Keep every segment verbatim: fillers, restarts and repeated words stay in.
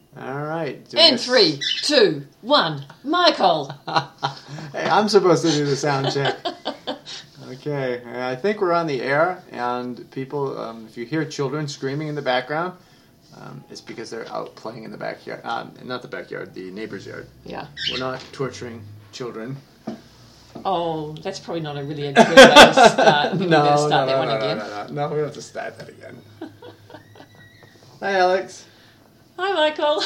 All right. In three, two, one, Michael. Hey, I'm supposed to do the sound check. Okay, I think we're on the air, and people, um, if you hear children screaming in the background, um, it's because they're out playing in the backyard. Uh, not the backyard, the neighbor's yard. Yeah. We're not torturing children. Oh, that's probably not a really a good way to start. Maybe no, we're going to start no, that no, one no, again. no, no, no, no, we don't have to start that again. Hi, Alex. Hi, Michael.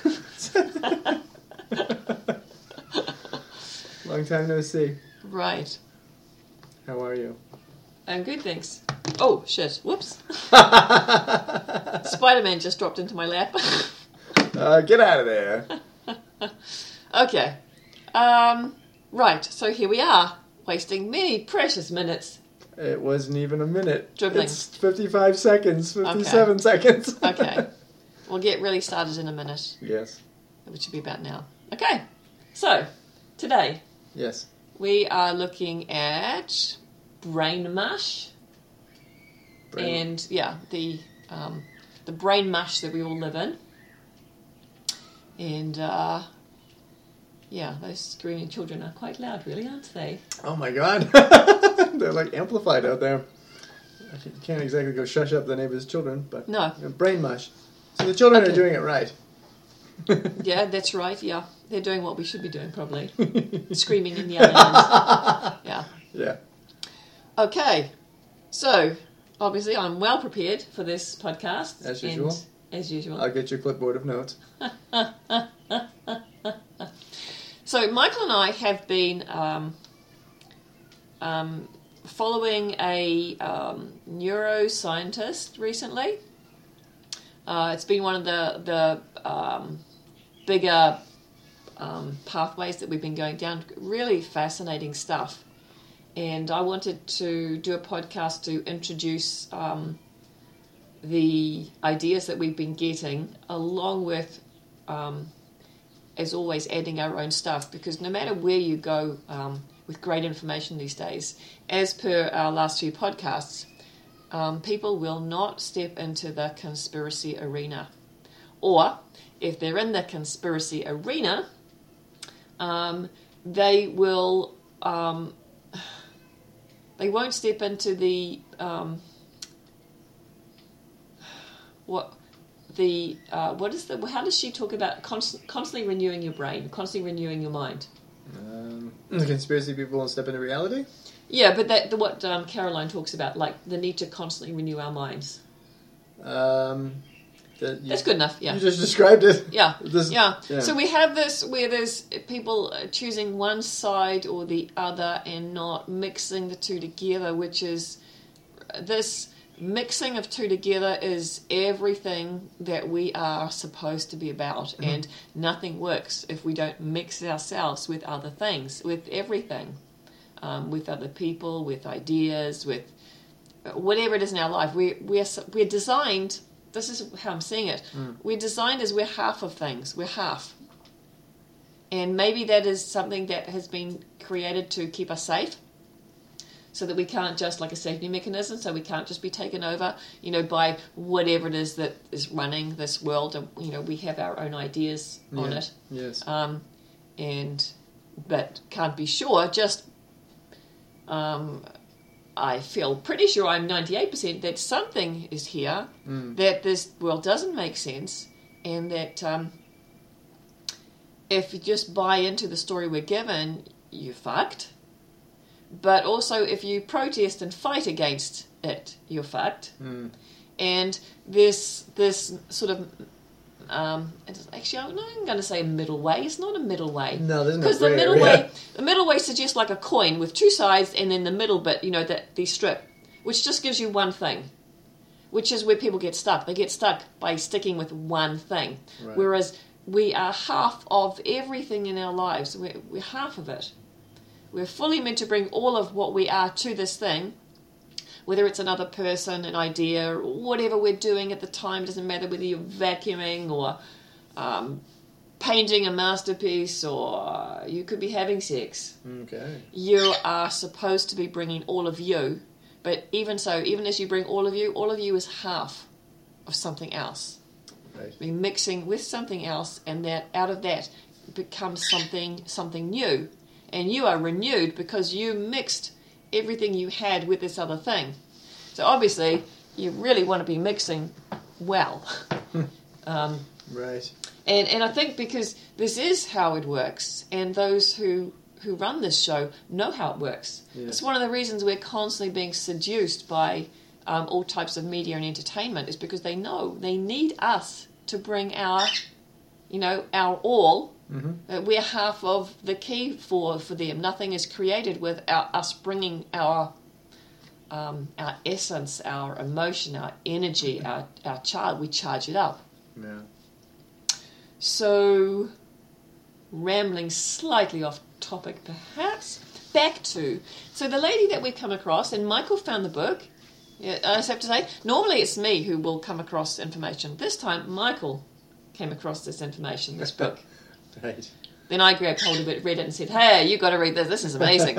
Long time no see. Right. How are you? I'm good, thanks. Oh, shit. Whoops. Spider-Man just dropped into my lap. uh, get out of there. Okay. Um, right, so here we are, wasting many precious minutes. It wasn't even a minute. Dribbling. It's fifty-five seconds, fifty-seven okay. seconds. Okay. We'll get really started in a minute. Yes. Which will be about now. Okay. So, today. Yes. We are looking at brain mush. Brain. And, yeah, the um, the brain mush that we all live in. And, uh, yeah, those screaming children are quite loud, really, aren't they? Oh, my God. They're, like, amplified out there. You can't exactly go shush up the neighbor's children, but... No. Brain mush. So the children okay. are doing it right. Yeah, that's right, yeah. They're doing what we should be doing, probably. Screaming in the other end. Yeah. Yeah. Okay. So, obviously, I'm well prepared for this podcast. As usual. And, as usual. I'll get your clipboard of notes. So, Michael and I have been um, um, following a um, neuroscientist recently. Uh, it's been one of the the um, bigger um, pathways that we've been going down. Really fascinating stuff. And I wanted to do a podcast to introduce um, the ideas that we've been getting, along with, um, as always, adding our own stuff. Because no matter where you go um, with great information these days, as per our last few podcasts, Um, people will not step into the conspiracy arena. Or, if they're in the conspiracy arena, um, they will, um, they won't step into the, um, what, the, uh, what is the, how does she talk about const- constantly renewing your brain, constantly renewing your mind? Um, the conspiracy people won't step into reality? Yeah, but that the, what um, Caroline talks about, like the need to constantly renew our minds. Um, that you, That's good enough, yeah. You just described it. Yeah, this, yeah, yeah. So we have this where there's people choosing one side or the other and not mixing the two together, which is this mixing of two together is everything that we are supposed to be about. Mm-hmm. And nothing works if we don't mix ourselves with other things, with everything. Um, with other people, with ideas, with whatever it is in our life. We, we're, we're designed, this is how I'm seeing it, mm. we're designed as we're half of things. We're half. And maybe that is something that has been created to keep us safe, so that we can't just, like a safety mechanism, so we can't just be taken over, you know, by whatever it is that is running this world. And, you know, we have our own ideas yeah. on it. Yes. Um, and, but can't be sure, just... Um, I feel pretty sure I'm ninety-eight percent that something is here, mm. that this world doesn't make sense, and that um, if you just buy into the story we're given, you're fucked. But also, if you protest and fight against it, you're fucked. Mm. And this this sort of... Um, actually, I'm not going to say a middle way. It's not a middle way. No, there's no because the gray middle area. way, the middle way suggests like a coin with two sides, and then the middle bit, you know, that the strip, which just gives you one thing, which is where people get stuck. They get stuck by sticking with one thing, right. Whereas we are half of everything in our lives. We're, we're half of it. We're fully meant to bring all of what we are to this thing. Whether it's another person, an idea, or whatever we're doing at the time, doesn't matter whether you're vacuuming or um, painting a masterpiece or you could be having sex. Okay. You are supposed to be bringing all of you, but even so, even as you bring all of you, all of you is half of something else. Right. Be mixing with something else, and that out of that becomes something something new, and you are renewed because you mixed everything you had with this other thing. So obviously, you really want to be mixing well. um, right. And and I think because this is how it works, and those who who run this show know how it works. Yeah. It's one of the reasons we're constantly being seduced by um, all types of media and entertainment, is because they know they need us to bring our, you know, our all. Mm-hmm. Uh, we're half of the key for, for them. Nothing is created without us bringing our um, our essence, our emotion, our energy, our, our child. We charge it up. Yeah. So, rambling slightly off topic perhaps, back to, so the lady that we've come across, and Michael found the book. Yeah, I just have to say, normally it's me who will come across information. This time, Michael came across this information, this book. Right. Then I grabbed hold of it, read it, and said, hey, you got to read this, this is amazing.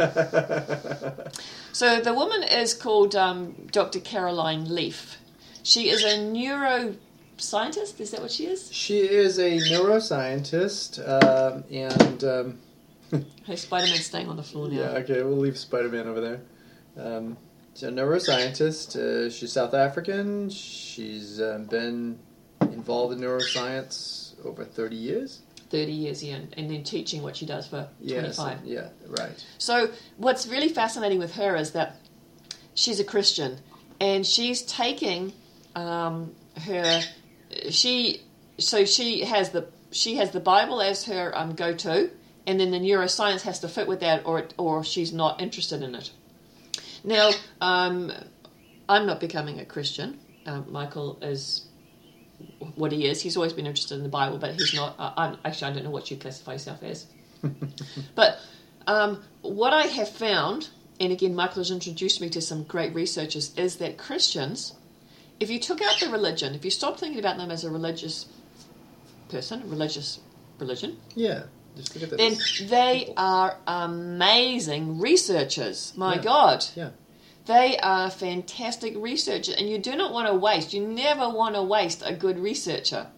So the woman is called um, Doctor Caroline Leaf. She is a neuroscientist, is that what she is? She is a neuroscientist, um, and... Um, Hey, Spider-Man's staying on the floor now. yeah, okay, we'll leave Spider-Man over there. Um, she's a neuroscientist. Uh, she's South African. She's um, been involved in neuroscience over thirty years. thirty years, yeah, and, and then teaching what she does for Yes, twenty-five. yeah, right. So what's really fascinating with her is that she's a Christian, and she's taking um, her, she, so she has the, she has the Bible as her um, go-to, and then the neuroscience has to fit with that, or it, or she's not interested in it. Now, um, I'm not becoming a Christian. Um, Michael is what he is. He's always been interested in the Bible, but he's not. Uh, I'm, actually, I don't know what you classify yourself as. But um, what I have found, and again, Michael has introduced me to some great researchers, is that Christians, if you took out the religion, if you stopped thinking about them as a religious person, religious religion, Yeah. Just look at that. then they are amazing researchers. My Yeah. God. Yeah. They are fantastic researchers, and you do not want to waste, you never want to waste a good researcher.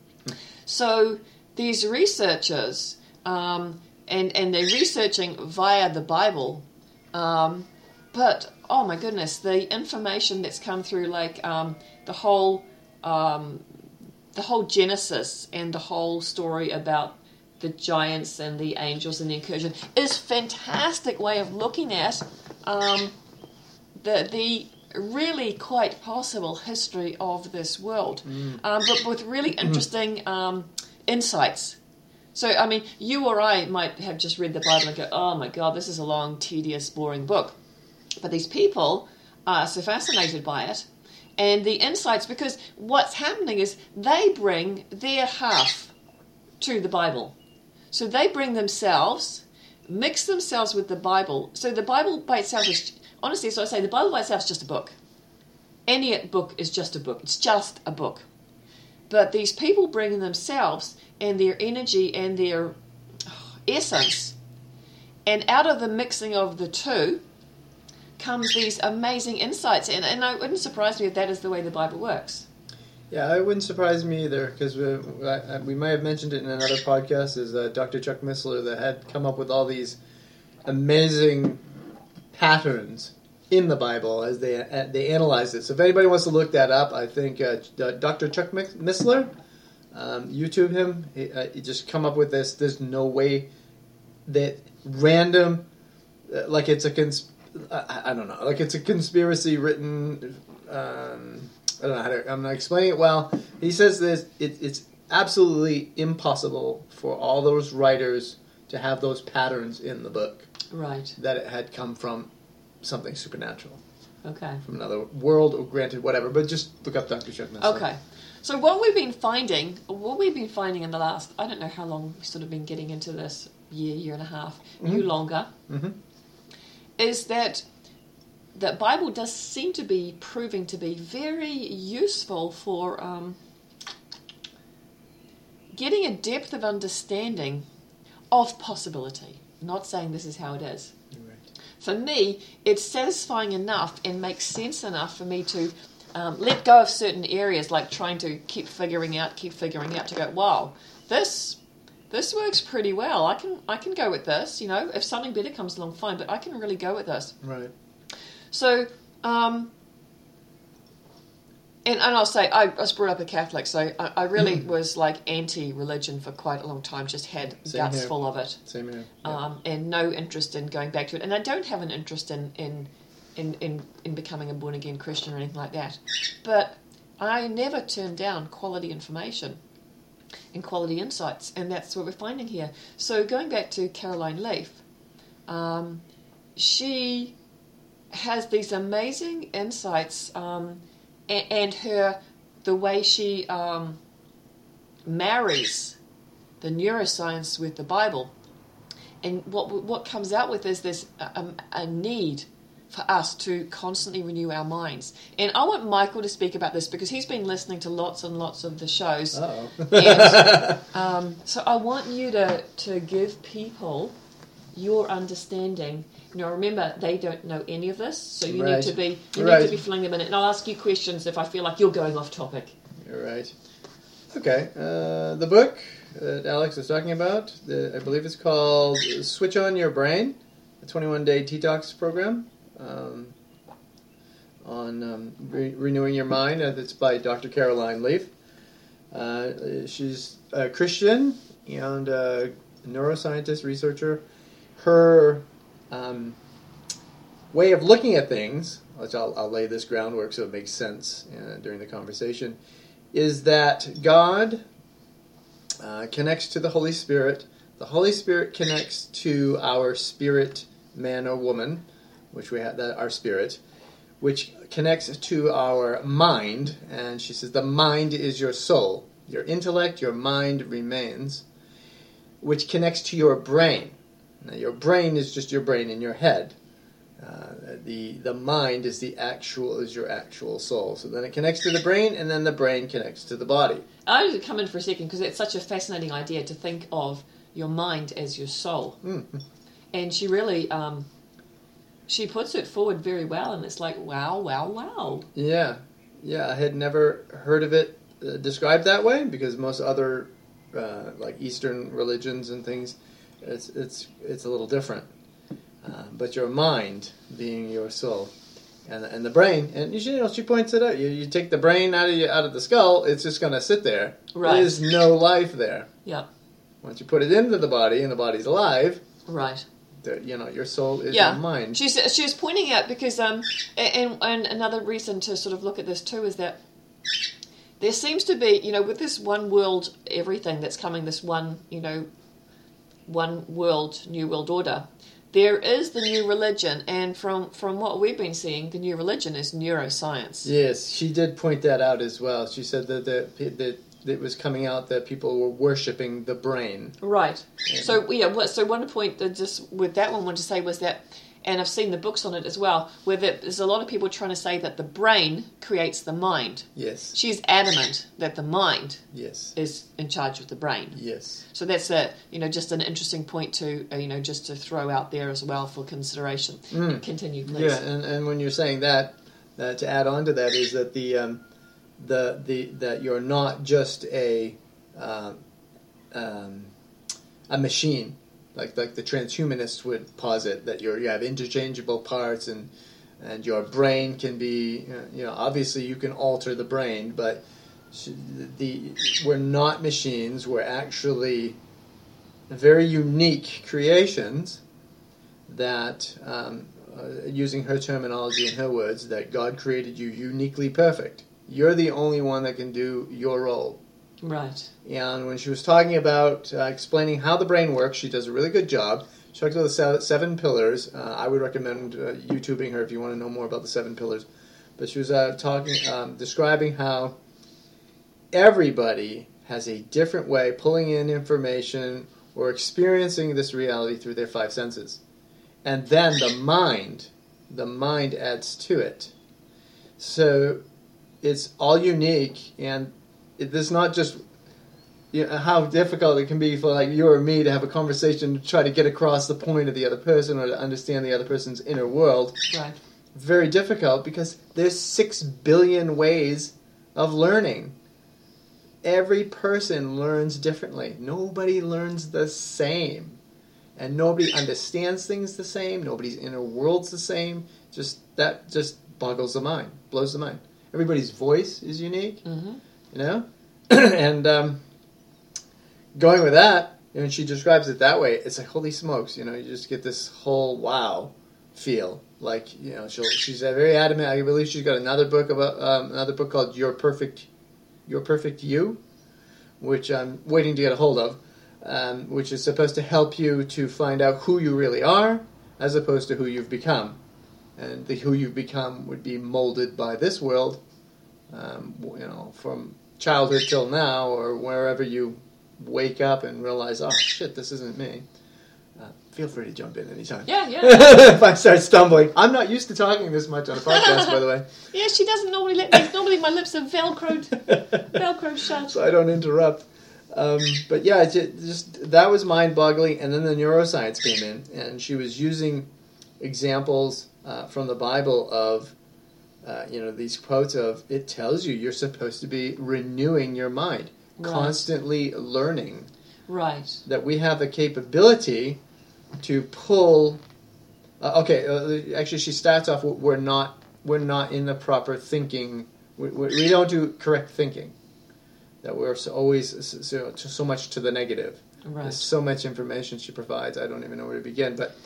So these researchers, um, and, and they're researching via the Bible, um, but, oh my goodness, the information that's come through, like um, the whole um, the whole Genesis and the whole story about the giants and the angels and the incursion is a fantastic way of looking at um, the the really quite possible history of this world, Mm. um, but with really interesting um, insights. So, I mean, you or I might have just read the Bible and go, oh my God, this is a long, tedious, boring book. But these people are so fascinated by it, and the insights, because what's happening is they bring their half to the Bible. So they bring themselves, mix themselves with the Bible. So the Bible by itself is, honestly, so I say the Bible by itself is just a book. Any book is just a book. It's just a book. But these people bring themselves and their energy and their essence, and out of the mixing of the two comes these amazing insights. And, and it wouldn't surprise me if that is the way the Bible works. Yeah, it wouldn't surprise me either, because we, we might have mentioned it in another podcast, is uh, Doctor Chuck Missler that had come up with all these amazing patterns in the Bible as they uh, they analyzed it. So if anybody wants to look that up, I think uh, Doctor Chuck Missler, um, YouTube him, he, uh, he just come up with this. There's no way that random, uh, like it's a cons- I, I don't know, like it's a conspiracy written. Um, I don't know how to, I'm not explaining it well. He says this, it, it's absolutely impossible for all those writers to have those patterns in the book. Right. That it had come from something supernatural. Okay. From another world, or granted, whatever. But just look up Doctor Chuck Missler. Okay. So what we've been finding, what we've been finding in the last, I don't know how long we've sort of been getting into this, year, year and a half, Mm-hmm. you longer, Mm-hmm. is that the Bible does seem to be proving to be very useful for um, getting a depth of understanding of possibility. Not saying this is how it is. Right. For me, it's satisfying enough and makes sense enough for me to um, let go of certain areas, like trying to keep figuring out, keep figuring out, to go, wow, this this works pretty well. I can I can go with this. You know, if something better comes along, fine, but I can really go with this. Right. So, um, and, and I'll say, I was brought up a Catholic, so I, I really was like anti-religion for quite a long time, just had Same guts here. full of it. Same here. Yeah. Um, and no interest in going back to it. And I don't have an interest in, in, in, in, in becoming a born-again Christian or anything like that. But I never turned down quality information and quality insights, and that's what we're finding here. So going back to Caroline Leaf, um, she has these amazing insights, um, and, and her the way she um, marries the neuroscience with the Bible, and what what comes out with is this a, a need for us to constantly renew our minds. And I want Michael to speak about this because he's been listening to lots and lots of the shows. Uh-oh. And, um, so I want you to to give people your understanding. You know, remember, they don't know any of this, so you Right. need to be you Right. need to be filling them in. And I'll ask you questions if I feel like you're going off topic. You're right. Okay. Uh, the book that Alex is talking about, the, I believe it's called Switch On Your Brain, a twenty-one day detox program um, on um, re- renewing your mind. Uh, It's by Doctor Caroline Leaf. Uh, she's a Christian and a neuroscientist, researcher. Her um, way of looking at things, which I'll, I'll lay this groundwork so it makes sense uh, during the conversation, is that God uh, connects to the Holy Spirit. The Holy Spirit connects to our spirit, man or woman, which we have, that our spirit, which connects to our mind. And she says the mind is your soul. Your intellect, your mind remains, which connects to your brain. Now, your brain is just your brain in your head. Uh, the the mind is the actual is your actual soul. So then it connects to the brain, and then the brain connects to the body. I want to come in for a second because it's such a fascinating idea to think of your mind as your soul. Mm. And she really, um, she puts it forward very well, and it's like, wow, wow, wow. Yeah, yeah. I had never heard of it uh, described that way because most other uh, like Eastern religions and things, it's it's it's a little different. Uh, but your mind being your soul, and and the brain, and you know she points it out. You you take the brain out of you, out of the skull, it's just going to sit there. Right. There's no life there. Yeah. Once you put it into the body, and the body's alive, Right. the, you know your soul is Yeah. your mind. She's she was pointing out because um and and another reason to sort of look at this too is that there seems to be, you know, with this one world everything that's coming, this one, you know, one world new world order. There is the new religion, and from, from what we've been seeing, the new religion is neuroscience. Yes, she did point that out as well. She said that the, that it was coming out that people were worshipping the brain. Right. Yeah. So yeah. what- So one point that just with that one, I wanted to say was that, and I've seen the books on it as well, where there's a lot of people trying to say that the brain creates the mind. Yes. She's adamant that the mind Yes. is in charge of the brain. Yes. So that's a, you know, just an interesting point to, uh, you know, just to throw out there as well for consideration. Mm. Continue, please. Yeah, and, and when you're saying that, uh, to add on to that is that the um, the the that you're not just a uh, um, a machine, like like the transhumanists would posit that you're you have interchangeable parts and and your brain can be uh, you know obviously you can alter the brain, but the we're not machines. We're actually very unique creations that. Um, Uh, using her terminology and her words, that God created you uniquely perfect. You're the only one that can do your role. Right. And when she was talking about uh, explaining how the brain works, she does a really good job. She talks about the se- seven pillars. Uh, I would recommend uh, YouTubing her if you want to know more about the seven pillars. But she was uh, talking, um, describing how everybody has a different way pulling in information or experiencing this reality through their five senses. And then the mind, the mind adds to it. So it's all unique, and it, it's not just you know, how difficult it can be for like you or me to have a conversation to try to get across the point of the other person or to understand the other person's inner world. Right. very difficult because there's six billion ways of learning. Every person learns differently. Nobody learns the same. And nobody understands things the same. Nobody's inner world's the same. Just that just boggles the mind, blows the mind. Everybody's voice is unique, Mm-hmm. you know? and um, going with that, and she describes it that way, it's like, holy smokes, you know, you just get this whole wow feel. Like, you know, she'll, she's very adamant. I believe she's got another book about um, another book called Your Perfect Your Perfect You, which I'm waiting to get a hold of, um, which is supposed to help you to find out who you really are as opposed to who you've become. And the who you've become would be molded by this world, um, you know, from childhood till now, or wherever you wake up and realize, oh, shit, this isn't me. Uh, feel free to jump in anytime. Yeah, yeah. If I start stumbling. I'm not used to talking this much on a podcast, by the way. Yeah, she doesn't normally let me. Normally my lips are velcroed, velcroed shut. So I don't interrupt. Um, but yeah, it's just, just that was mind-boggling. And then the neuroscience came in, and she was using examples uh, from the Bible of, uh, you know, these quotes of, it tells you you're supposed to be renewing your mind, Right. constantly learning. Right. That we have the capability to pull. Uh, okay, uh, actually, she starts off. We're not. We're not in the proper thinking. We, we, we don't do correct thinking. That we're so always so, so much to the negative. Right. There's so much information she provides. I don't even know where to begin. But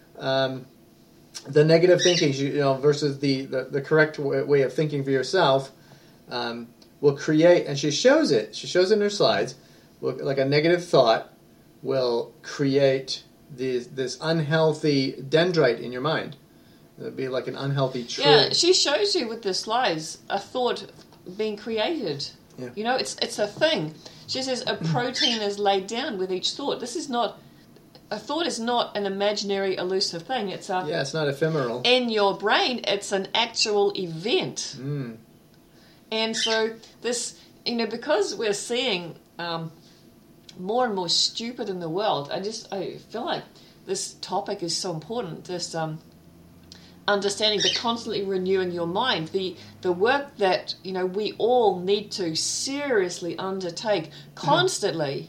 um, the negative thinking, you know, versus the the, the correct way, way of thinking for yourself, um, will create. And she shows it. She shows it in her slides. Like a negative thought will create this, this unhealthy dendrite in your mind. It would be like an unhealthy tree. Yeah, she shows you with the slides a thought being created. Yeah. You know, it's it's a thing. She says a protein is laid down with each thought. This is not a thought is not an imaginary, elusive thing. It's a Yeah, it's not ephemeral. in your brain. It's an actual event. Mm. And so this, you know, because we're seeing um, more and more stupid in the world, I just I feel like this topic is so important. This um, understanding, the constantly renewing your mind, the the work that, you know, we all need to seriously undertake constantly,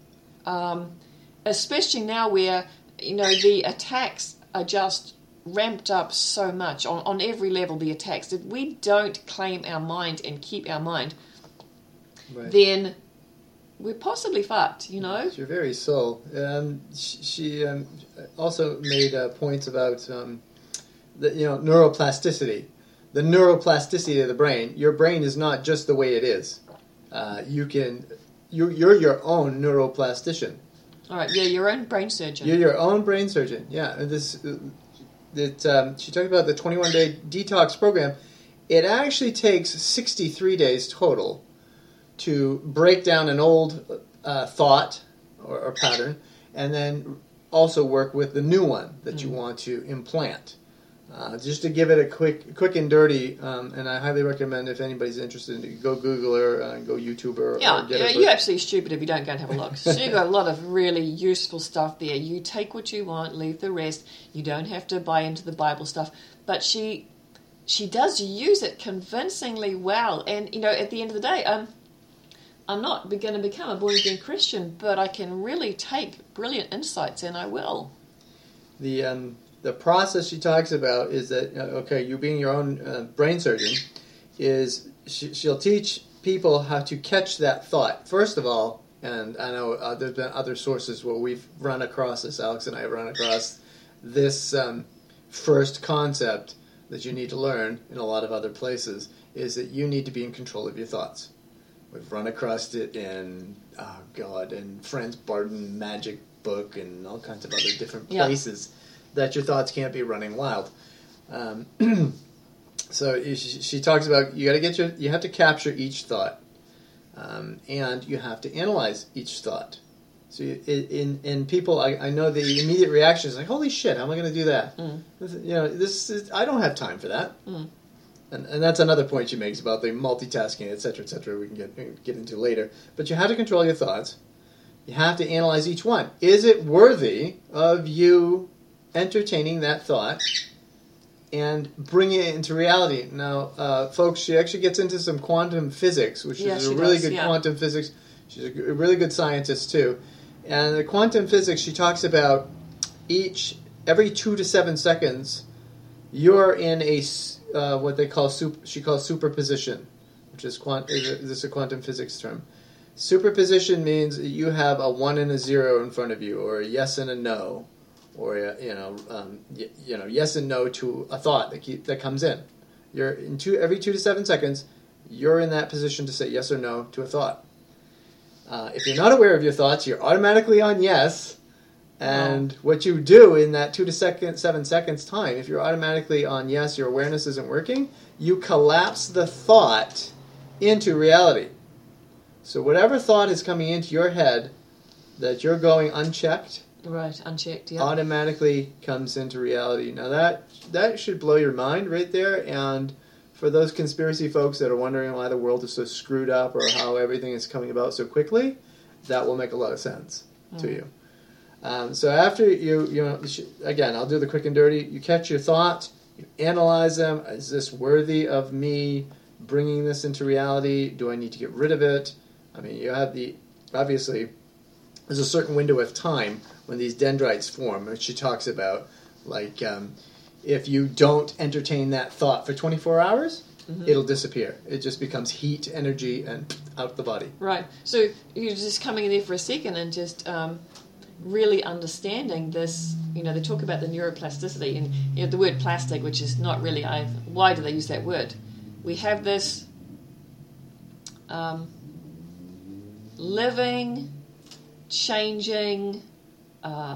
um, especially now where, you know, the attacks are just ramped up so much on, on every level. The attacks, if we don't claim our mind and keep our mind, Right. then we're possibly fucked, you know. It's your very soul. Um, she she um, also made uh, points about um, the, you know, neuroplasticity. The neuroplasticity of the brain. Your brain is not just the way it is. Uh, you can, you you're your own neuroplastician. All right, yeah, your own brain surgeon. You're your own brain surgeon. Yeah, and this uh, that um, she talked about the twenty-one day detox program. It actually takes sixty-three days total to break down an old uh, thought or, or pattern, and then also work with the new one that you Mm. want to implant. Uh, just to give it a quick, quick and dirty, um, and I highly recommend if anybody's interested, in go Google her, uh, go YouTube her. Yeah, or get yeah, her you're absolutely stupid if you don't go and have a look. So you've got a lot of really useful stuff there. You take what you want, leave the rest. You don't have to buy into the Bible stuff. But she she does use it convincingly well. And, you know, at the end of the day, um, I'm not going to become a born-again Christian, but I can really take brilliant insights, and I will. The um, the process she talks about is that, uh, okay, you being your own uh, brain surgeon, is she, she'll teach people how to catch that thought. First of all, and I know uh, there's been other sources where we've run across this, Alex and I have run across this um, first concept that you need to learn in a lot of other places, is that you need to be in control of your thoughts. We've run across it in, oh God, in Franz Barton Magic Book and all kinds of other different Yeah. places that your thoughts can't be running wild. Um, so she, she talks about you got to get your, you have to capture each thought, um, and you have to analyze each thought. So you, in in people, I, I know the immediate reaction is like, holy shit, how am I going to do that? Mm. You know, this is, I don't have time for that. Mm. And, and that's another point she makes about the multitasking, et cetera, et cetera, we can get get into later. But you have to control your thoughts. You have to analyze each one. Is it worthy of you entertaining that thought and bringing it into reality. Now, uh, folks, she actually gets into some quantum physics, which Yeah, is a she really does, good yeah. quantum physics. She's a g- a really good scientist, too. And the quantum physics, she talks about each, every two to seven seconds, you're in a, s- uh, what they call, sup- she calls superposition, which is, quant- is a, this is a quantum physics term. Superposition means you have a one and a zero in front of you, or a yes and a no, or a, you know, um, y- you know, yes and no to a thought that keep, that comes in. You're in two every two to seven seconds. You're in that position to say yes or no to a thought. Uh, if you're not aware of your thoughts, you're automatically on yes. And Wow. what you do in that two to second, seven seconds time, if you're automatically on yes, your awareness isn't working, you collapse the thought into reality. So whatever thought is coming into your head that you're going unchecked, Right, unchecked, yeah. automatically comes into reality. Now that that should blow your mind right there. And for those conspiracy folks that are wondering why the world is so screwed up or how everything is coming about so quickly, that will make a lot of sense mm. to you. Um, so after you, you know, again, I'll do the quick and dirty. You catch your thoughts, you analyze them. Is this worthy of me bringing this into reality? Do I need to get rid of it? I mean, you have the, obviously, there's a certain window of time when these dendrites form, which she talks about. Like, um, if you don't entertain that thought for twenty-four hours, mm-hmm. it'll disappear. It just becomes heat, energy, and out the body. Right. So you're just coming in there for a second and just um, really understanding this. You know, they talk about the neuroplasticity and you know, the word plastic, which is not really. I. Why do they use that word? We have this um, living, changing um,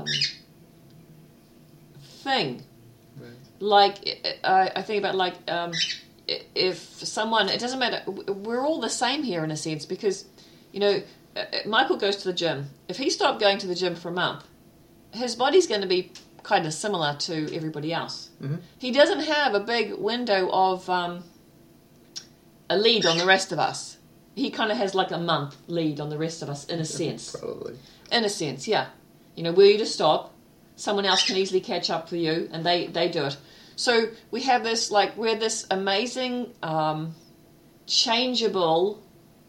thing. Right. Like I, I think about like um, if someone, it doesn't matter. We're all the same here in a sense because you know Michael goes to the gym. If he stopped going to the gym for a month, his body's going to be kind of similar to everybody else. Mm-hmm. He doesn't have a big window of um, a lead on the rest of us. He kind of has like a month lead on the rest of us in a sense. Probably. In a sense, yeah. You know, were you to stop, someone else can easily catch up with you, and they, they do it. So we have this, like, we're this amazing, um, changeable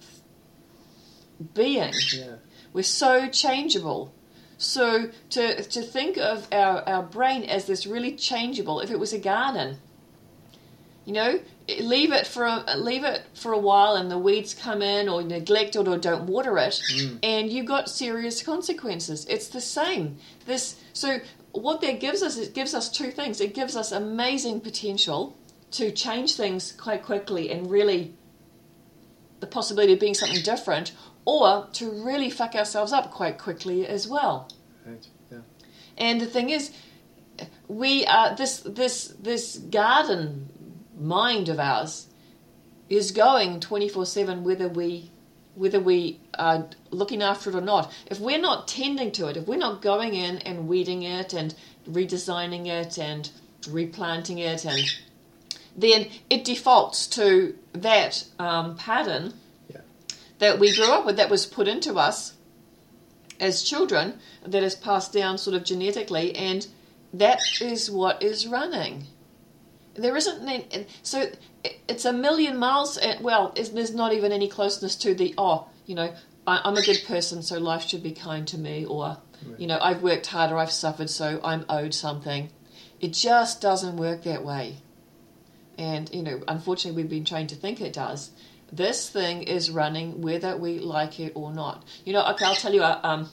being. Yeah. We're so changeable. So to to think of our, our brain as this really changeable, if it was a garden, you know, leave it for a, leave it for a while and the weeds come in or neglect it or don't water it, mm. and you've got serious consequences. It's the same. This so what that gives us, it gives us two things. It gives us amazing potential to change things quite quickly and really the possibility of being something different, or to really fuck ourselves up quite quickly as well. Right. Yeah. And the thing is, we are this this this garden mind of ours is going twenty-four seven whether we whether we are looking after it or not. If we're not tending to it, if we're not going in and weeding it and redesigning it and replanting it, and then it defaults to that um, pattern yeah. that we grew up with, that was put into us as children, that is passed down sort of genetically, and that is what is running. There isn't any, so it's a million miles, well, there's not even any closeness to the, oh, you know, I'm a good person, so life should be kind to me, or, you know, I've worked hard or I've suffered, so I'm owed something. It just doesn't work that way. And, you know, unfortunately we've been trained to think it does. This thing is running whether we like it or not. You know, okay, I'll tell you a um,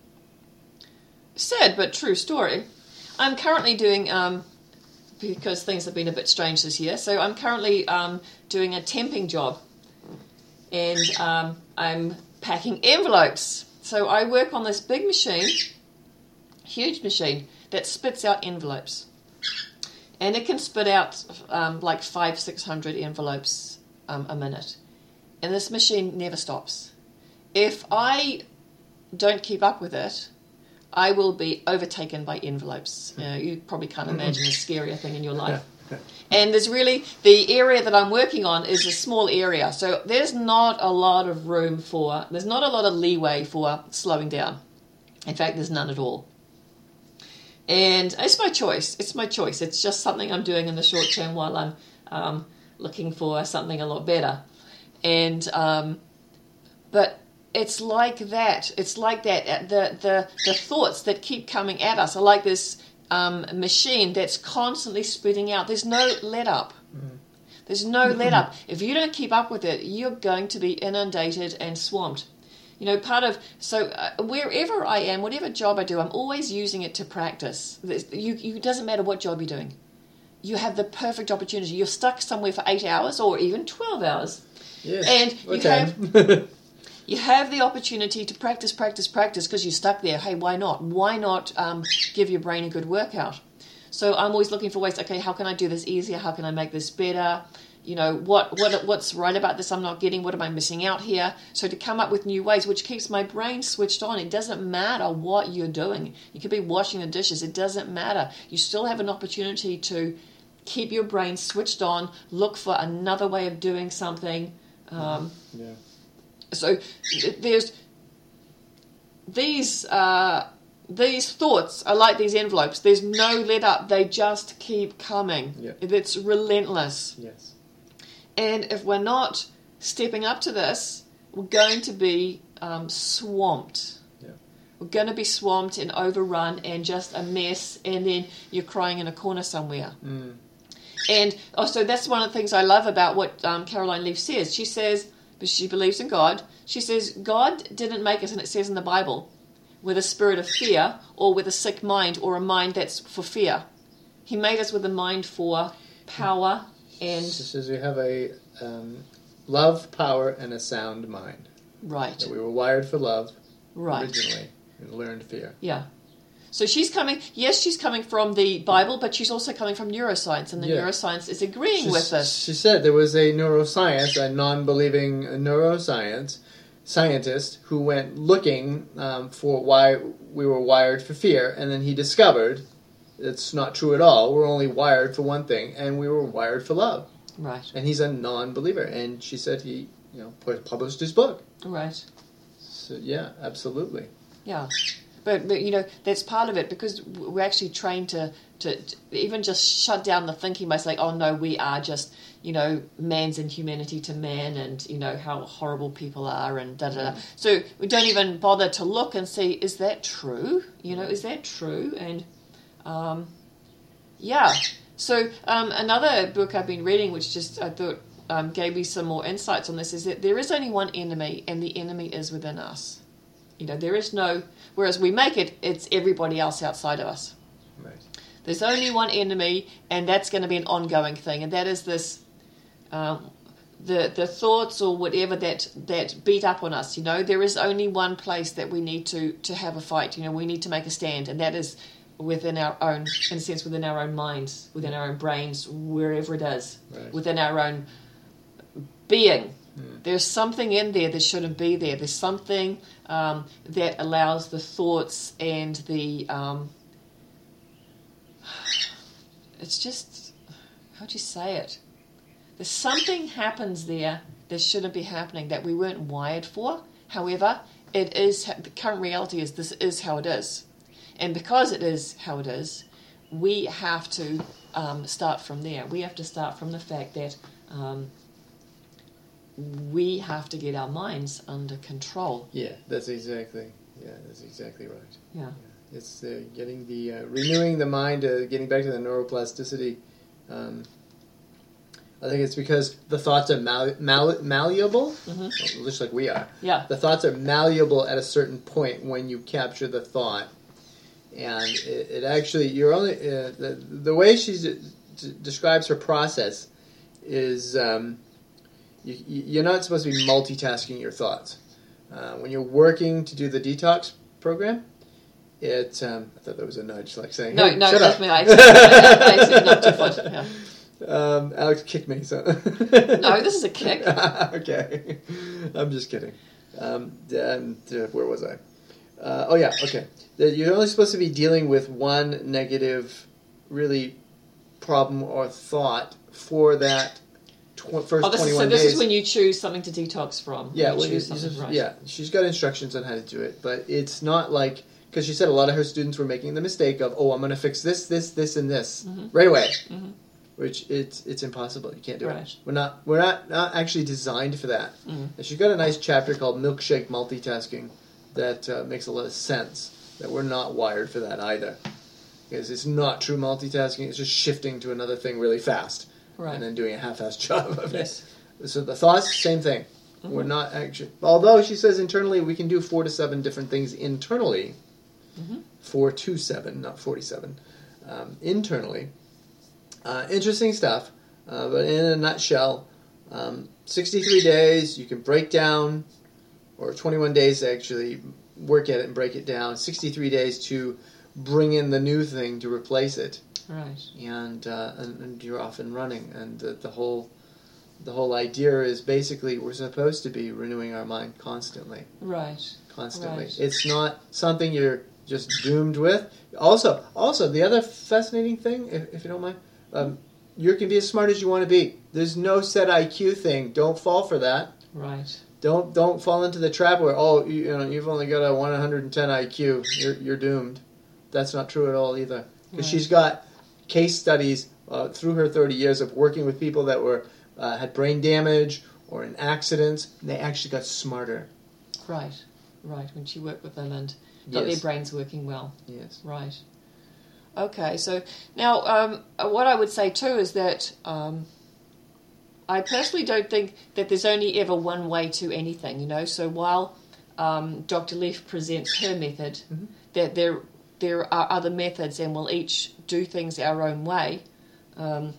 sad but true story. I'm currently doing... Um, because things have been a bit strange this year. So I'm currently um, doing a temping job, and um, I'm packing envelopes. So I work on this big machine, huge machine, that spits out envelopes. And it can spit out um, like five, six hundred envelopes um, a minute. And this machine never stops. If I don't keep up with it, I will be overtaken by envelopes. You know, you probably can't imagine a scarier thing in your life. And there's really, the area that I'm working on is a small area. So there's not a lot of room for, there's not a lot of leeway for slowing down. In fact, there's none at all. And it's my choice. It's my choice. It's just something I'm doing in the short term while I'm um, looking for something a lot better. And um, but it's like that. It's like that. The the the thoughts that keep coming at us are like this um, machine that's constantly spitting out. There's no let up. Mm. There's no let up. If you don't keep up with it, you're going to be inundated and swamped. You know, part of, so uh, wherever I am, whatever job I do, I'm always using it to practice. You, you, it doesn't matter what job you're doing. You have the perfect opportunity. You're stuck somewhere for eight hours or even twelve hours. Yes. And you okay. have, you have the opportunity to practice, practice, practice because you're stuck there. Hey, why not? Why not um, give your brain a good workout? So I'm always looking for ways, okay, how can I do this easier? How can I make this better? You know, what, what what's right about this I'm not getting? What am I missing out here? So to come up with new ways, which keeps my brain switched on. It doesn't matter what you're doing. You could be washing the dishes. It doesn't matter. You still have an opportunity to keep your brain switched on, look for another way of doing something. Um, yeah. So there's these... Uh, These thoughts are like these envelopes. There's no let up. They just keep coming. Yeah. It's relentless. Yes. And if we're not stepping up to this, we're going to be um, swamped. Yeah. We're going to be swamped and overrun and just a mess, and then you're crying in a corner somewhere. Mm. And also, that's one of the things I love about what um, Caroline Leaf says. She says, but she believes in God. She says, God didn't make us, and it says in the Bible, with a spirit of fear or with a sick mind or a mind that's for fear. He made us with a mind for power and... She says we have a um, love, power, and a sound mind. Right. That we were wired for love right. originally and learned fear. Yeah. So she's coming, yes, she's coming from the Bible, but she's also coming from neuroscience, and the yeah. neuroscience is agreeing She's, with this. She said there was a neuroscience, a non-believing neuroscience scientist who went looking um, for why we were wired for fear, and then he discovered it's not true at all. We're only wired for one thing, and we were wired for love. Right. And he's a non-believer, and she said he, you know, put, published his book. Right. So yeah, absolutely. Yeah, but, but you know that's part of it because we're actually trained to, to to even just shut down the thinking by saying, oh no, we are just, you know, man's inhumanity to man, and you know how horrible people are, and da da da. So we don't even bother to look and see, is that true? You know, is that true? And um, yeah. So um, another book I've been reading, which just I thought um, gave me some more insights on this, is that there is only one enemy, and the enemy is within us. You know, there is no. Whereas we make it, it's everybody else outside of us. Right. There's only one enemy, and that's going to be an ongoing thing, and that is this. Um, the the thoughts or whatever that, that beat up on us, you know, there is only one place that we need to, to have a fight, you know, we need to make a stand, and that is within our own, in a sense, within our own minds, within our own brains, wherever it is, right. within our own being. Mm. There's something in there that shouldn't be there. There's something um, that allows the thoughts and the, um, it's just, how'd you say it? There's something happens there that shouldn't be happening, that we weren't wired for. However, it is, the current reality is this is how it is. And because it is how it is, we have to um, start from there. We have to start from the fact that um, we have to get our minds under control. Yeah, that's exactly, yeah, that's exactly right. Yeah. yeah. It's uh, getting the, uh, renewing the mind, uh, getting back to the neuroplasticity. Um, I think it's because the thoughts are mal- mal- malleable, mm-hmm. well, just like we are. Yeah. The thoughts are malleable at a certain point when you capture the thought. And it, it actually, you're only, uh, the, the way she d- d- describes her process is um, you, you're not supposed to be multitasking your thoughts. Uh, when you're working to do the detox program, it, um, I thought that was a nudge, like saying, no, hey, no, shut that's up. me. I said not too much. Yeah. Um, Alex kicked me, so... No, this is a kick. Okay. I'm just kidding. Um, um, where was I? Uh, oh, yeah, okay. You're only supposed to be dealing with one negative, really, problem or thought for that tw- first oh, this twenty-one is, so this days. is when you choose something to detox from. Yeah, you well, choose you, you something, just, right. yeah. She's got instructions on how to do it, but it's not like because she said a lot of her students were making the mistake of, oh, I'm going to fix this, this, this, and this Mm-hmm. right away, Mm-hmm. which it's it's impossible. You can't do Right. it. We're not we're not, not actually designed for that. Mm. And she's got a nice chapter called Milkshake Multitasking that uh, makes a lot of sense. That we're not wired for that either, because it's not true multitasking. It's just shifting to another thing really fast, Right. and then doing a half-assed job of Yes. it. So the thoughts, same thing. Mm-hmm. We're not actually. Although she says internally we can do four to seven different things internally. Mm-hmm. Four to seven, not forty-seven. Um, internally, uh, interesting stuff. Uh, but in a nutshell, um, sixty-three days you can break down, or twenty-one days to actually work at it and break it down. sixty-three days to bring in the new thing to replace it, Right. and uh, and, and you're off and running. And the, the whole the whole idea is basically we're supposed to be renewing our mind constantly, Right. constantly. Right. It's not something you're just doomed with. Also, also the other fascinating thing, if, if you don't mind, um, you can be as smart as you want to be. There's no set I Q thing. Don't fall for that. Right. Don't don't fall into the trap where oh you, you know you've only got a one hundred ten I Q. You're you're doomed. That's not true at all either. Because Right. she's got case studies uh, through her thirty years of working with people that were uh, had brain damage or in accidents. And they actually got smarter. Right. Right. When she worked with them and got Yes. their brains working well. Yes. Right. Okay. So now, um, what I would say too is that um, I personally don't think that there's only ever one way to anything. You know. So while um, Doctor Leaf presents her method, Mhm. that there there are other methods, and we'll each do things our own way. Um,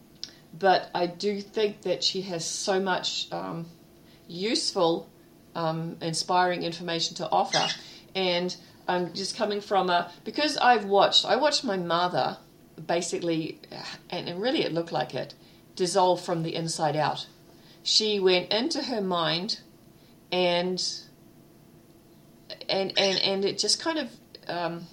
but I do think that she has so much um, useful, um, inspiring information to offer. And I'm just coming from a... Because I've watched... I watched my mother basically, and, and really it looked like it, dissolve from the inside out. She went into her mind and... And, and, and it just kind of... Um,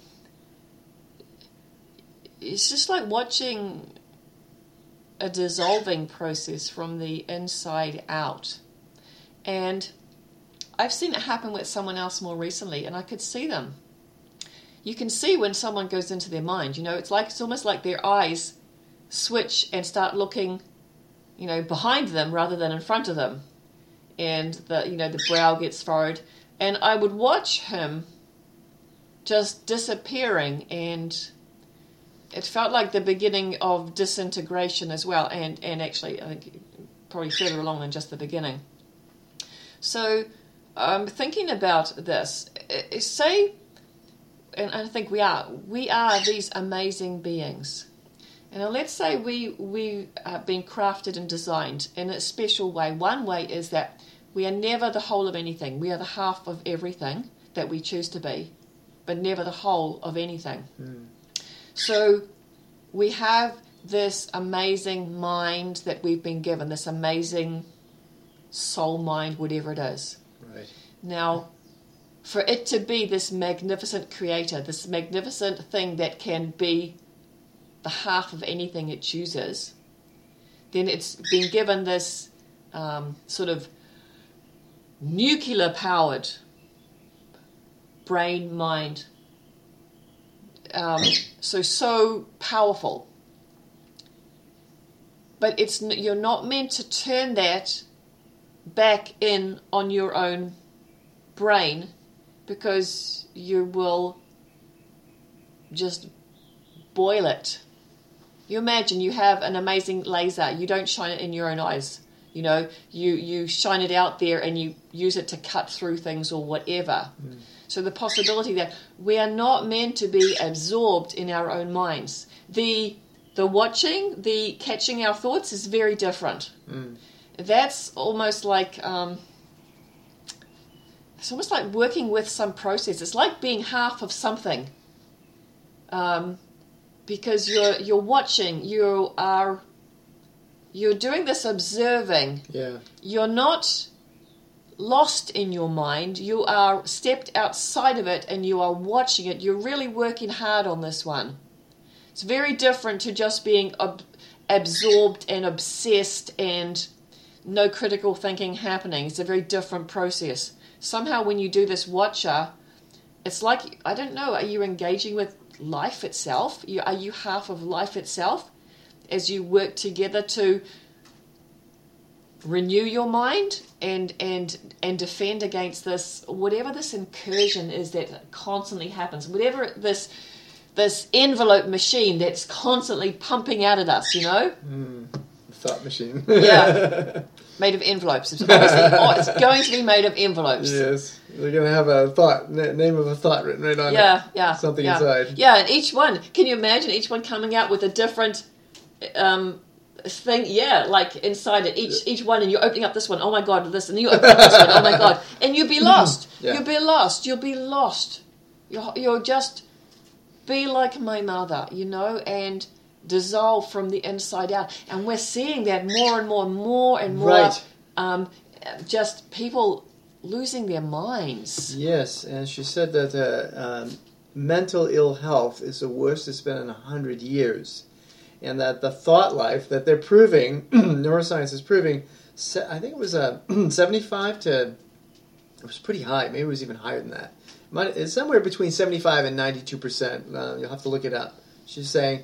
it's just like watching a dissolving process from the inside out. And I've seen it happen with someone else more recently, and I could see them. You can see when someone goes into their mind, you know, it's like it's almost like their eyes switch and start looking, you know, behind them rather than in front of them. And the, you know, the brow gets furrowed. And I would watch him just disappearing, and it felt like the beginning of disintegration as well, and, and actually, I think probably further along than just the beginning. So, um, thinking about this, uh, say, and I think we are, we are these amazing beings. And now let's say we, we have been crafted and designed in a special way. One way is that we are never the whole of anything. We are the half of everything that we choose to be, but never the whole of anything. Mm. So we have this amazing mind that we've been given, this amazing soul mind, whatever it is. Right. Now, for it to be this magnificent creator, this magnificent thing that can be the half of anything it chooses, then it's been given this um, sort of nuclear-powered brain, mind. Um, so, so powerful. But it's you're not meant to turn that back in on your own brain, because you will just boil it. You imagine you have an amazing laser. You don't shine it in your own eyes. You know, you, you shine it out there and you use it to cut through things or whatever. Mm. So the possibility that we are not meant to be absorbed in our own minds. The the watching, the catching our thoughts is very different. Mm. That's almost like um, it's almost like working with some process. It's like being half of something. Um, because you're you're watching, you are you're doing this observing. Yeah. You're not lost in your mind. You are stepped outside of it and you are watching it. You're really working hard on this one. It's very different to just being ob- absorbed and obsessed and no critical thinking happening. It's a very different process. Somehow when you do this watcher, it's like, I don't know, are you engaging with life itself? You, are you half of life itself as you work together to renew your mind and and and defend against this, whatever this incursion is that constantly happens, whatever this this envelope machine that's constantly pumping out at us, you know? Mm, thought machine. Yeah. Made of envelopes. It's, obviously, oh, it's going to be made of envelopes. Yes. They're going to have a thought, name of a thought written right on yeah, it. Yeah, Something yeah. inside. Yeah, and each one, can you imagine each one coming out with a different um, thing? Yeah, like inside it. Each each one, and you're opening up this one. Oh my God, this. And then you open up this one. Oh my God. And you'll be lost. Yeah. You'll be lost. You'll be lost. You're, you're just, be like my mother, you know, and dissolve from the inside out. And we're seeing that more and more and more and more. Right. Um, just people losing their minds. Yes, and she said that uh, um, mental ill health is the worst it's been in a hundred years, and that the thought life that they're proving, neuroscience is proving, I think it was uh, seventy-five to, it was pretty high, maybe it was even higher than that. It's somewhere between seventy-five and ninety-two percent. Uh, you'll have to look it up. She's saying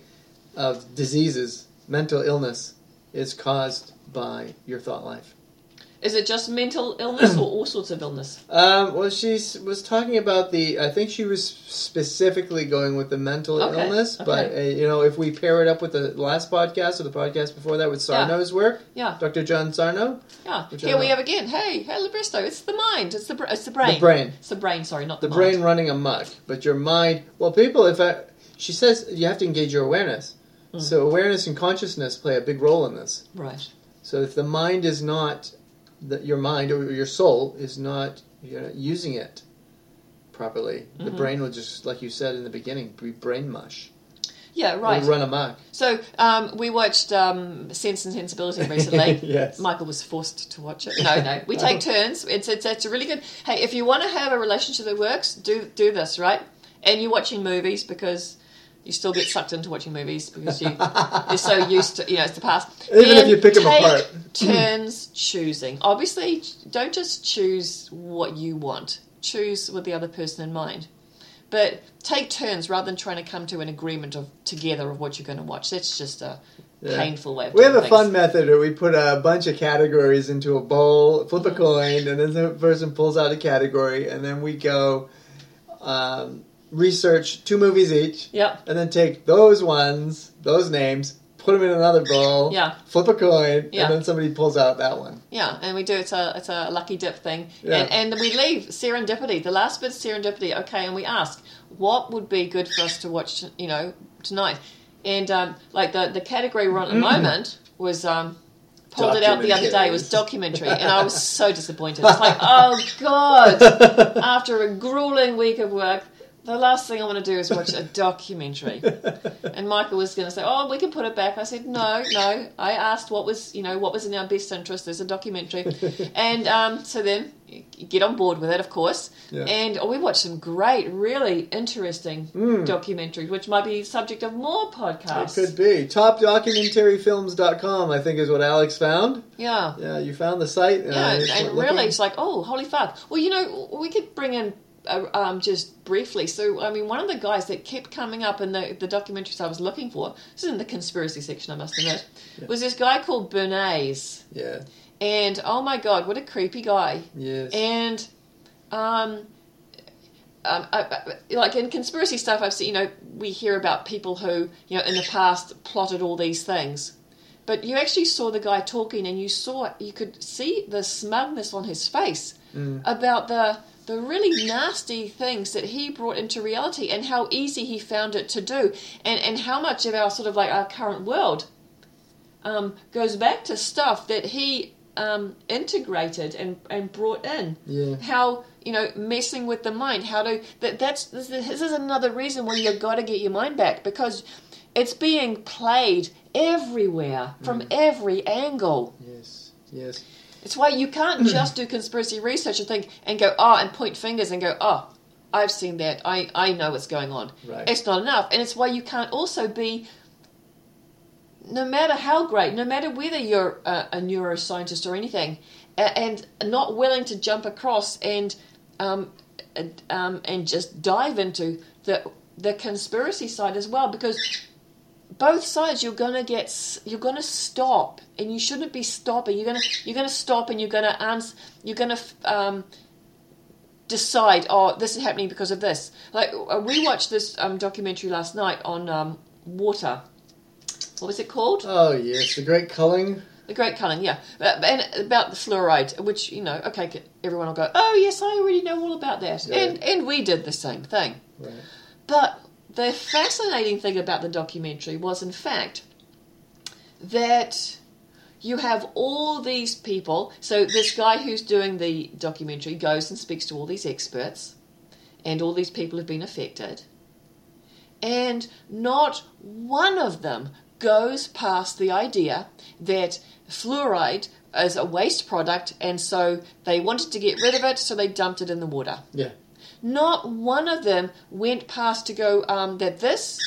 of diseases, mental illness is caused by your thought life. Is it just mental illness or all sorts of illness? Um, well, she was talking about the, I think she was specifically going with the mental okay. illness, okay. but, uh, you know, if we pair it up with the last podcast or the podcast before that with Sarno's yeah. work, yeah. Doctor John Sarno. Yeah, here we have again, hey, hey, Libristo, it's the mind, it's the, it's the brain. The brain. It's the brain, sorry, not the, the mind. brain running amok, but your mind, well, people, if I, she says you have to engage your awareness. Mm. So awareness and consciousness play a big role in this. Right. So if the mind is not, that your mind or your soul is not, you know, using it properly, mm-hmm. the brain will just, like you said in the beginning, be brain mush. Yeah, right. It'll run amok. So um, we watched um, Sense and Sensibility recently. Yes. Michael was forced to watch it. No, no, we take turns. It's, it's it's a really good. Hey, if you want to have a relationship that works, do do this, right? And you're watching movies because you still get sucked into watching movies because you, you're so used to, you know, it's the past. Even and if you pick them take apart. turns choosing. Obviously, don't just choose what you want. Choose with the other person in mind. But take turns rather than trying to come to an agreement of together of what you're going to watch. That's just a yeah. painful way of we doing have a things. fun method where we put a bunch of categories into a bowl, flip a coin, and then the person pulls out a category, and then we go um, research two movies each, yep. and then take those ones, those names, put them in another bowl, yeah. flip a coin, yeah. and then somebody pulls out that one. Yeah, and we do, it's a it's a lucky dip thing. Yeah. And, and we leave serendipity. The last bit's serendipity, okay, and we ask, what would be good for us to watch, you know, tonight? And, um, like, the, the category we're on at the moment was, um, pulled it out the other day, was documentary, and I was so disappointed. It's like, oh, God, after a grueling week of work, the last thing I want to do is watch a documentary. And Michael was going to say, oh, we can put it back. I said, no, no. I asked what was, you know, what was in our best interest. There's a documentary. And um, so then you get on board with it, of course. Yeah. And oh, we watched some great, really interesting mm. documentaries, which might be subject of more podcasts. It could be. top documentary films dot com, I think, is what Alex found. Yeah. Yeah, you found the site. Yeah, uh, and, and really, it's like, oh, holy fuck. Well, you know, we could bring in Uh, um, just briefly. So, I mean, one of the guys that kept coming up in the, the documentaries I was looking for, this is in the conspiracy section, I must admit, yeah. was this guy called Bernays. Yeah. And, oh my God, what a creepy guy. Yes. And, um, um, I, I, like in conspiracy stuff, I've seen, you know, we hear about people who, you know, in the past plotted all these things. But you actually saw the guy talking and you saw, you could see the smugness on his face mm. about the... the really nasty things that he brought into reality and how easy he found it to do, and, and how much of our sort of like our current world um, goes back to stuff that he um, integrated and, and brought in. Yeah. How, you know, messing with the mind, how to, that that's, this is another reason why you've got to get your mind back, because it's being played everywhere from mm. every angle. Yes, yes. It's why you can't just do conspiracy research and think and go, oh, and point fingers and go, oh, I've seen that. I, I know what's going on. Right. It's not enough. And it's why you can't also be, no matter how great, no matter whether you're a, a neuroscientist or anything, and not willing to jump across and um, um, and just dive into the the conspiracy side as well, because both sides you're gonna get you're gonna stop, and you shouldn't be stopping. You're gonna you're gonna stop, and you're gonna answer. You're gonna um, decide. Oh, this is happening because of this. Like we watched this um, documentary last night on um, water. What was it called? Oh yes, the Great Culling. The Great Culling, yeah, and about the fluoride, which you know, okay, everyone will go, oh yes, I already know all about that, yeah. and and we did the same thing. Right. But the fascinating thing about the documentary was, in fact, that you have all these people. So this guy who's doing the documentary goes and speaks to all these experts, and all these people have been affected, and not one of them goes past the idea that fluoride is a waste product, and so they wanted to get rid of it, so they dumped it in the water. Yeah. Not one of them went past to go um, that this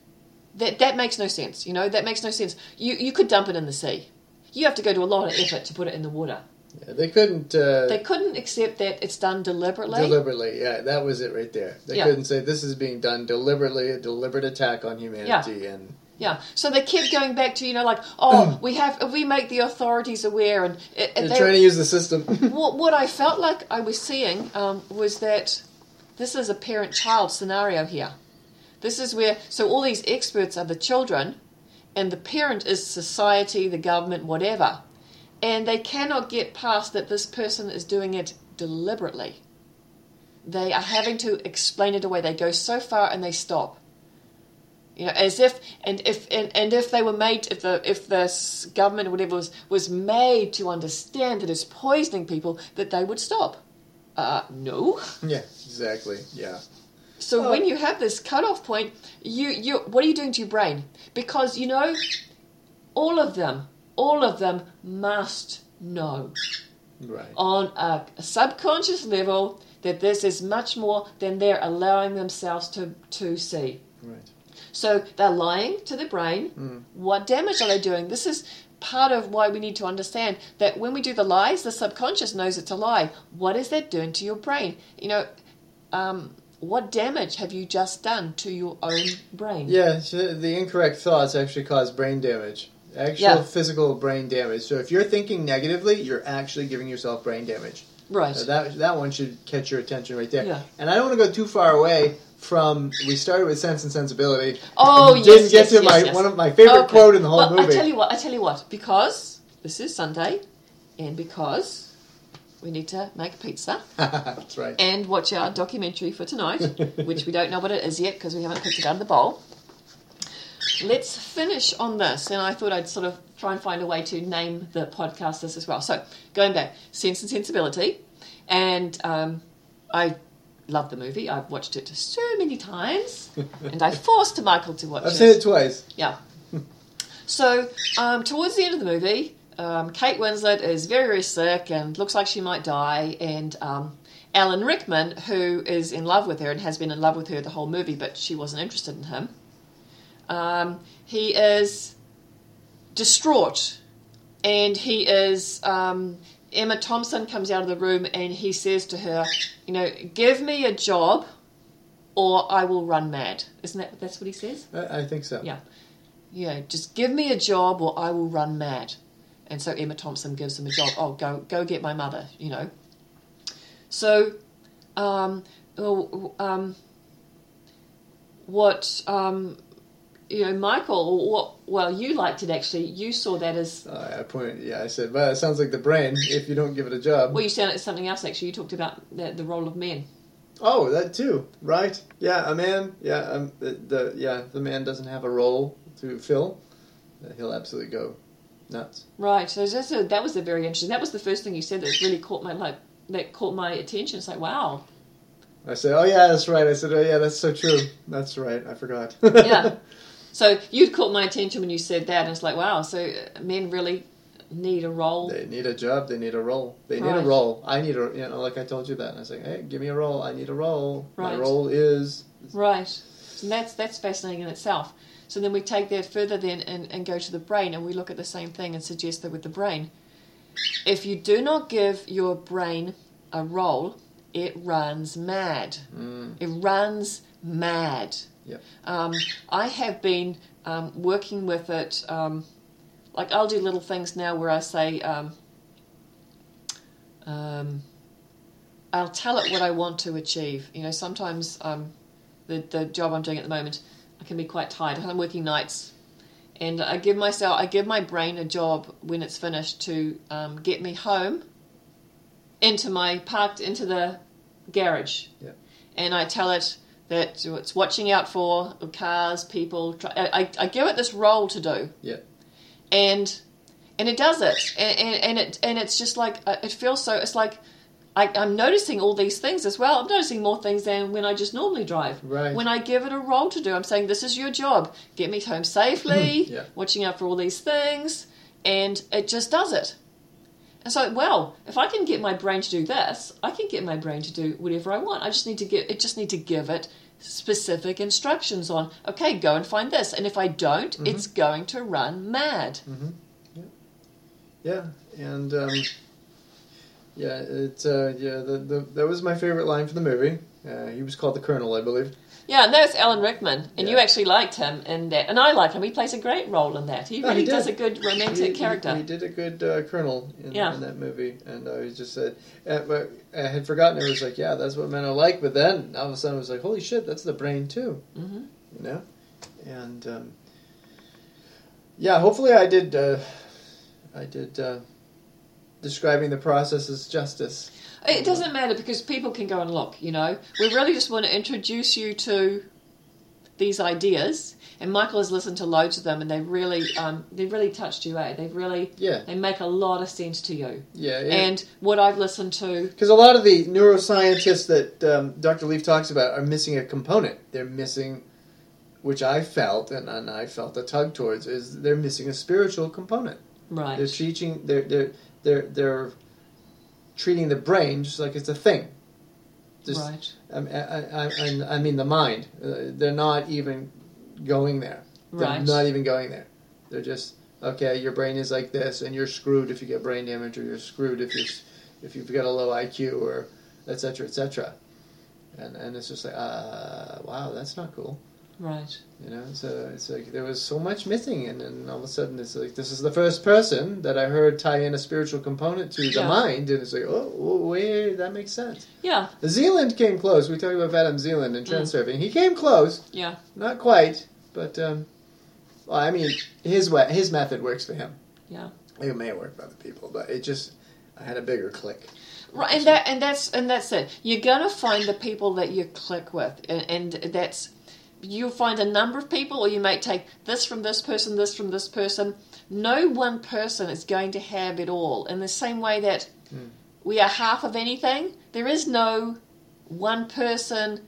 that that makes no sense. You know, that makes no sense. You you could dump it in the sea. You have to go to a lot of effort to put it in the water. Yeah, they couldn't. Uh, they couldn't accept that it's done deliberately. Deliberately, yeah, that was it right there. They yeah. couldn't say this is being done deliberately, a deliberate attack on humanity, yeah. and. Yeah, so they kept going back to, you know, like, oh, we have, if we make the authorities aware, and, and they're they, trying to use the system. what, what I felt like I was seeing um, was that this is a parent-child scenario here. This is where, so all these experts are the children, and the parent is society, the government, whatever, and they cannot get past that this person is doing it deliberately. They are having to explain it away. They go so far and they stop. You know, as if, and if, and, and if they were made, if the if the government or whatever was was made to understand that it's poisoning people, that they would stop. Uh, no. Yeah, exactly. Yeah. So well, when you have this cutoff point, you you what are you doing to your brain? Because you know, all of them, all of them must know, right, on a, a subconscious level, that this is much more than they're allowing themselves to to see. Right. So they're lying to the brain. Mm. What damage are they doing? This is part of why we need to understand that when we do the lies, the subconscious knows it's a lie. What is that doing to your brain? You know, um, what damage have you just done to your own brain? Yeah, the incorrect thoughts actually cause brain damage. Actual yeah. physical brain damage. So if you're thinking negatively, you're actually giving yourself brain damage. Right. So that that one should catch your attention right there. Yeah. And I don't want to go too far away from, we started with Sense and Sensibility. Oh, and yes, didn't get yes, to yes, my yes. one of my favorite okay. quote in the whole well, movie. I tell you what, I tell you what, because this is Sunday, and because we need to make pizza. That's right. And watch our documentary for tonight, which we don't know what it is yet because we haven't picked it out of the bowl. Let's finish on this, and I thought I'd sort of try and find a way to name the podcast this as well. So, going back, Sense and Sensibility, and um, I love the movie. I've watched it so many times, and I forced Michael to watch I've it. seen it twice. Yeah. So, um, towards the end of the movie, um, Kate Winslet is very, very sick and looks like she might die, and um, Alan Rickman, who is in love with her and has been in love with her the whole movie, but she wasn't interested in him, um, he is distraught, and he is... Um, Emma Thompson comes out of the room and he says to her, you know, give me a job or I will run mad. Isn't that, that's what he says? I, I think so. Yeah. Yeah, just give me a job or I will run mad. And so Emma Thompson gives him a job. Oh, go go get my mother, you know. So, um, oh, um, what, um, you know, Michael, what, well, you liked it actually. You saw that as... Uh, I pointed, yeah, I said, well, it sounds like the brain if you don't give it a job. Well, you said it's something else actually. You talked about the, the role of men. Oh, that too, right? Yeah, a man, yeah, um, the, the yeah, the man doesn't have a role to fill. Uh, he'll absolutely go nuts. Right. So that's a, that was a very interesting. That was the first thing you said that really caught my like that caught my attention. It's like, wow. I said, oh yeah, that's right. I said, oh yeah, that's so true. That's right. I forgot. Yeah. So you'd caught my attention when you said that, and it's like, wow. So men really need a role. They need a job. They need a role. They need right. a role. I need a, you know, like I told you that. And I was like, hey, give me a role. I need a role. Right. My role is. Right. And that's that's fascinating in itself. So then we take that further then and, and go to the brain, and we look at the same thing and suggest that with the brain, if you do not give your brain a role it runs mad. Mm. It runs mad. Yep. Um, I have been um, working with it. Um, like I'll do little things now where I say, um, um, I'll tell it what I want to achieve. You know, sometimes um, the the job I'm doing at the moment, I can be quite tired. I'm working nights, and I give myself, I give my brain a job when it's finished to um, get me home, into my parked into the garage, Yeah. and I tell it that it's watching out for cars, people. Try, I, I give it this role to do. Yeah. And and it does it, and, and, and it and it's just like uh, it feels so. It's like I, I'm noticing all these things as well. I'm noticing more things than when I just normally drive. Right. When I give it a role to do, I'm saying this is your job. Get me home safely. Yeah. Watching out for all these things, and it just does it. And so, well, if I can get my brain to do this, I can get my brain to do whatever I want. I just need to get it. Just need to give it specific instructions on. Okay, go and find this. And if I don't, Mm-hmm. it's going to run mad. Mm-hmm. Yeah. Yeah. And um, yeah, it's uh, yeah. The, the that was my favorite line from the movie. Uh, he was called the Colonel, I believe. Yeah, and that's Alan Rickman, and Yeah. you actually liked him in that, and I like him. He plays a great role in that. He Oh, really he did. does a good romantic He- he- character. He, did a good uh, Colonel in, Yeah. in that movie, and I was just said, uh, but I had forgotten. It was like, yeah, that's what men are like. But then all of a sudden, I was like, holy shit, that's the brain too. Mm-hmm. You know, and um, yeah, hopefully, I did. Uh, I did uh, describing the process as justice. It doesn't matter because people can go and look. You know, we really just want to introduce you to these ideas, and Michael has listened to loads of them, and they really, um, they really touched you. Eh? They really, Yeah. they make a lot of sense to you. Yeah, yeah. And what I've listened to, Because a lot of the neuroscientists that um, Doctor Leaf talks about are missing a component. They're missing, which I felt, and, and I felt a tug towards, is they're missing a spiritual component. right? They're teaching, they're they're they're they're treating the brain just like it's a thing. Just, right. I, I, I, I mean the mind. Uh, they're not even going there. They're Right. not even going there. They're just okay. Your brain is like this, and you're screwed if you get brain damage, or you're screwed if you if you've got a low I Q, or et cetera, et cetera. And and it's just like, uh, wow, that's not cool. Right. You know, so it's like there was so much missing, and then all of a sudden it's like this is the first person that I heard tie in a spiritual component to the Yeah. mind, and it's like, oh, oh, wait, that makes sense. Yeah. Zealand came close. We talked about Adam Zealand and trend Mm. surfing. He came close, Yeah. not quite, but um, well, I mean, his way, his method works for him. Yeah. It may work for other people, but it just I had a bigger click. Right, and that and that's and that's it. You're gonna find the people that you click with, and, and that's you'll find a number of people, or you may take this from this person, this from this person. No one person is going to have it all. In the same way that Mm. we are half of anything, there is no one person,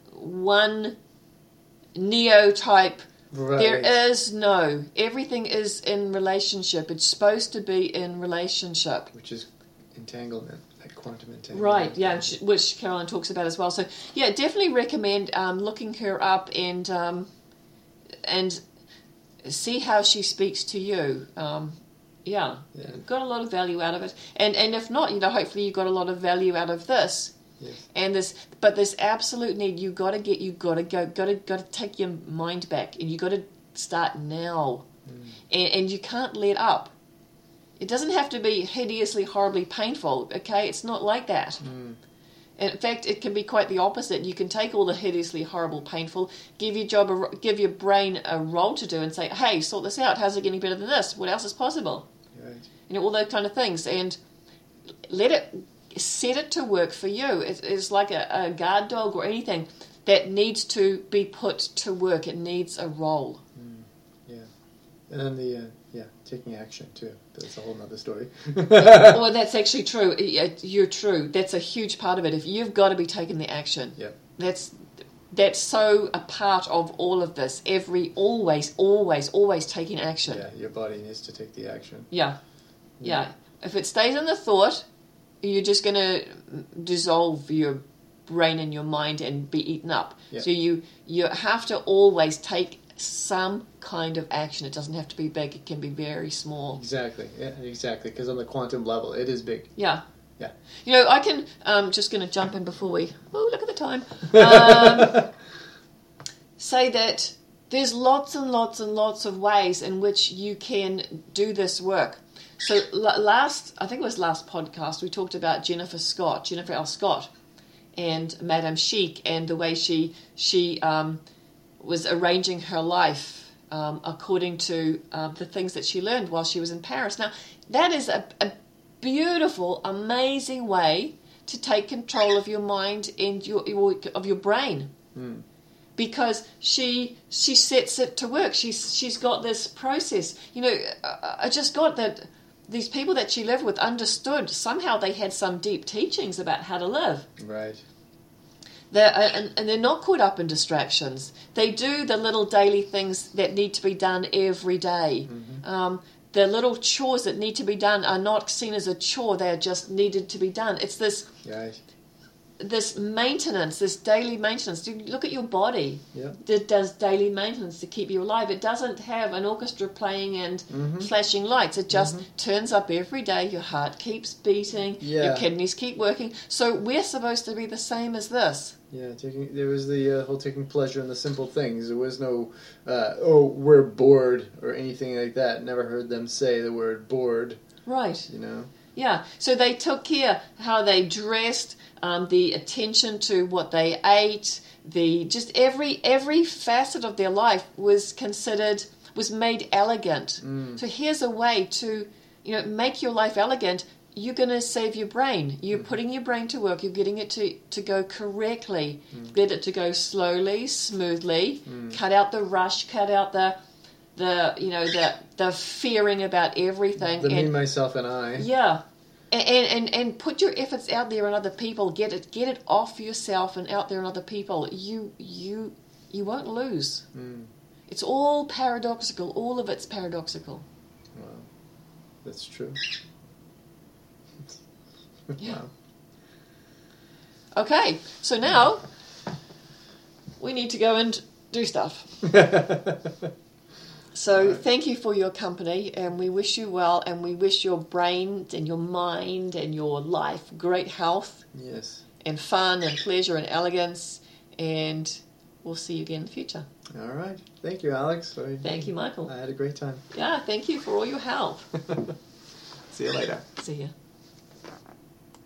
one neo-type. Right. There is no. Everything is in relationship. It's supposed to be in relationship. Which is entanglement, like quantum entanglement. Right, yeah, which- which Caroline talks about as well. So, yeah, definitely recommend um, looking her up and um, and see how she speaks to you. Um, yeah, Yeah. got a lot of value out of it. And and if not, you know, hopefully you got a lot of value out of this. Yes. And this, but this absolute need, you got to get, you got to go, got to got to take your mind back, and you got to start now, Mm. and and you can't let up. It doesn't have to be hideously, horribly painful, okay? It's not like that. Mm. And in fact, it can be quite the opposite. You can take all the hideously, horrible, painful, give your job, a, give your brain a role to do, and say, "Hey, sort this out. How's it getting better than this? What else is possible?" Right. You know, all those kind of things, and let it, set it to work for you. It, it's like a, a guard dog or anything that needs to be put to work. It needs a role. Yeah. And then the, uh, yeah, taking action too. That's a whole nother story. Well, that's actually true. Yeah, you're true. That's a huge part of it. If you've got to be taking the action, Yeah. that's that's so a part of all of this. Every always, always, always taking action. Yeah, your body needs to take the action. Yeah, yeah. If it stays in the thought, you're just going to dissolve your brain and your mind and be eaten up. Yeah. So you you have to always take some kind of action. It doesn't have to be big. It can be very small. Exactly. Yeah, exactly. Because on the quantum level, it is big. Yeah, Yeah. You know, I can, um, just going to jump in before we, oh, look at the time, um, say that there's lots and lots and lots of ways in which you can do this work. So last, I think it was last podcast, we talked about Jennifer Scott, Jennifer L. Scott, and Madame Chic, and the way she she um, was arranging her life um, according to uh, the things that she learned while she was in Paris. Now, that is a, a beautiful, amazing way to take control of your mind and your, your of your brain. Mm. Because she she sets it to work. She's she's got this process. You know, I, I just got that these people that she lived with understood somehow they had some deep teachings about how to live. Right. They're, and, and they're not caught up in distractions. They do the little daily things that need to be done every day. Mm-hmm. Um, the little chores that need to be done are not seen as a chore. They are just needed to be done. It's this... Right. This maintenance, this daily maintenance. You look at your body. Yep. It does daily maintenance to keep you alive. It doesn't have an orchestra playing and mm-hmm. flashing lights. It just mm-hmm. turns up every day. Your heart keeps beating. Yeah. Your kidneys keep working. So we're supposed to be the same as this. Yeah, taking, there was the uh, whole taking pleasure in the simple things. There was no, uh, oh, we're bored or anything like that. Never heard them say the word bored. Right. You know? Yeah, so they took care how they dressed, um, the attention to what they ate, the just every every facet of their life was considered was made elegant. Mm. So here's a way to, you know, make your life elegant. You're going to save your brain. You're mm. putting your brain to work. You're getting it to, to go correctly. Mm. Get it to go slowly, smoothly. Mm. Cut out the rush. Cut out the the you know the the fearing about everything. The and, me, myself, and I. Yeah, and, and and put your efforts out there on other people. Get it get it off yourself and out there on other people. You you you won't lose. Mm. It's all paradoxical. All of it's paradoxical. Wow, that's true. Yeah. Wow. Okay, so now we need to go and do stuff. So right. Thank you for your company, and we wish you well, and we wish your brain and your mind and your life great health. Yes. And fun and pleasure and elegance, and we'll see you again in the future. All right. Thank you, Alex. I, thank you, Michael. I had a great time. Yeah, thank you for all your help. See you later. See ya.